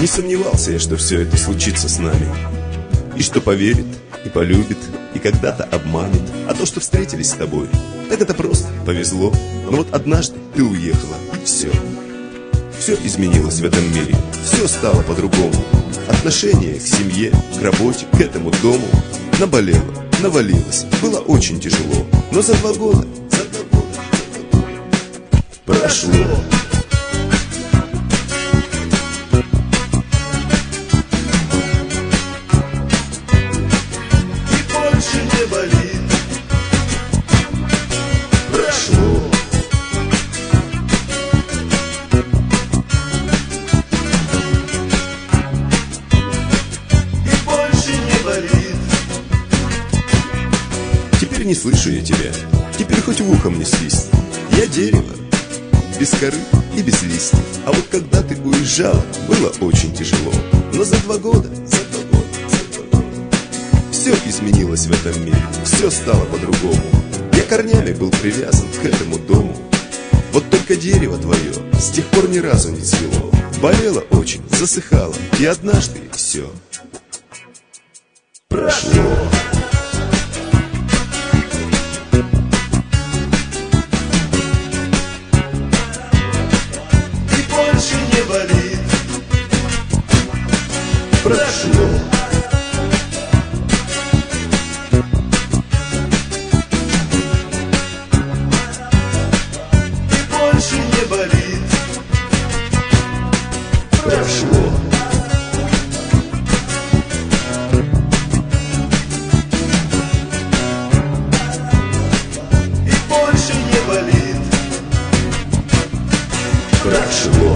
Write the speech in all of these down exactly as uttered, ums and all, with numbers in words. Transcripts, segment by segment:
Не сомневался я, что все это случится с нами, и что поверит, и полюбит, и когда-то обманет. А то, что встретились с тобой, так это просто повезло. Но вот однажды ты уехала, и все. Все изменилось в этом мире, все стало по-другому. Отношение к семье, к работе, к этому дому наболело, навалилось, было очень тяжело. Но за два года, за два года, за два года прошло. Теперь не слышу я тебя, теперь хоть в ухо мне свист. Я дерево, без коры и без листьев. А вот когда ты уезжала, было очень тяжело. Но за два года, за два года, за два года все изменилось в этом мире, все стало по-другому. Я корнями был привязан к этому дому. Вот только дерево твое с тех пор ни разу не цвело. Болело очень, засыхало, и однажды все прошло. Прошло. И больше не болит. Прошло. И больше не болит. Прошло.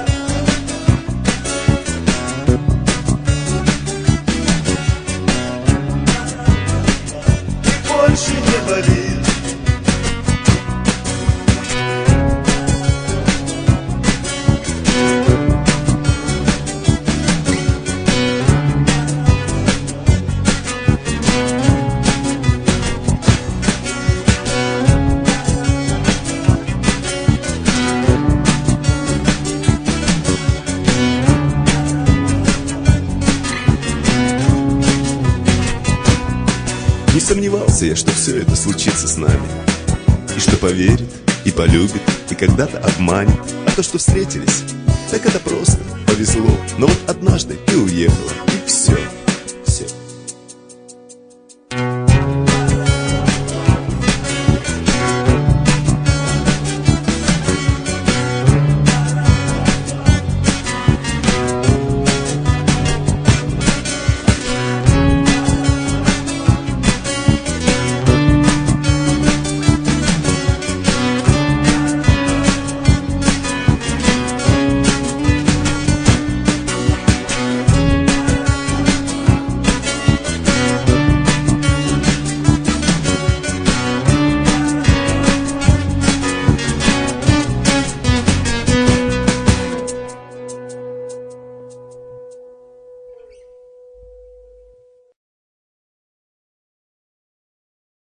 Больше не болит. Не сомневался я, что все это случится с нами, и что поверит, и полюбит, и когда-то обманет. А то, что встретились, так это просто повезло. Но вот однажды ты уехала, и все.